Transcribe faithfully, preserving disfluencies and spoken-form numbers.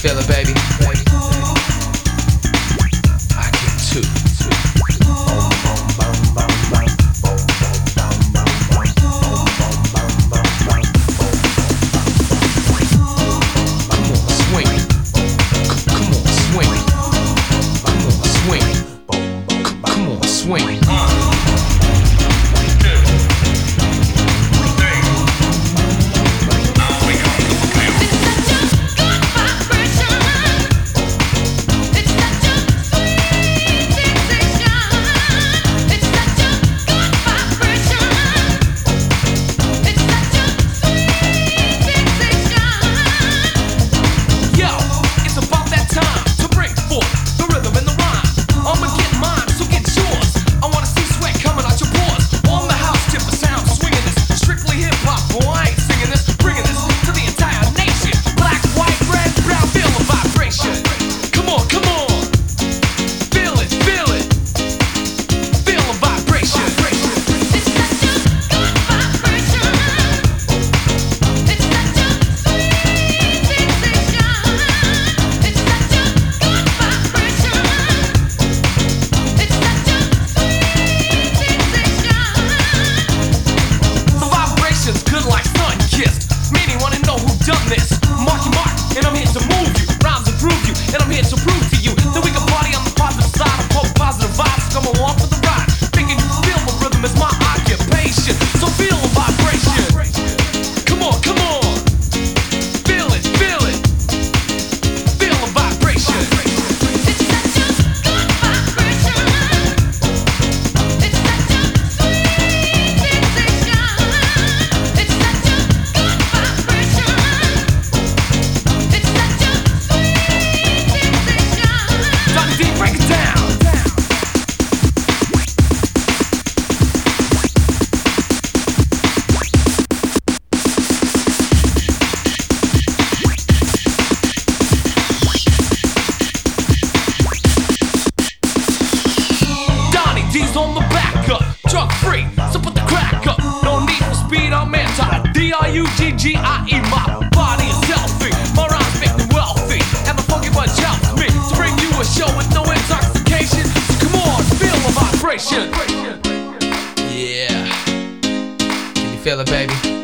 feel it, baby? I can too. Swing. D's on the back up, drug free, so put the crack up. No need for speed, I'm anti. D R U G G I E, my body is healthy. My rhymes make me wealthy, and the funky bunch helps me to bring you a show with no intoxication. So come on, feel the vibration. Yeah. Can you feel it, baby?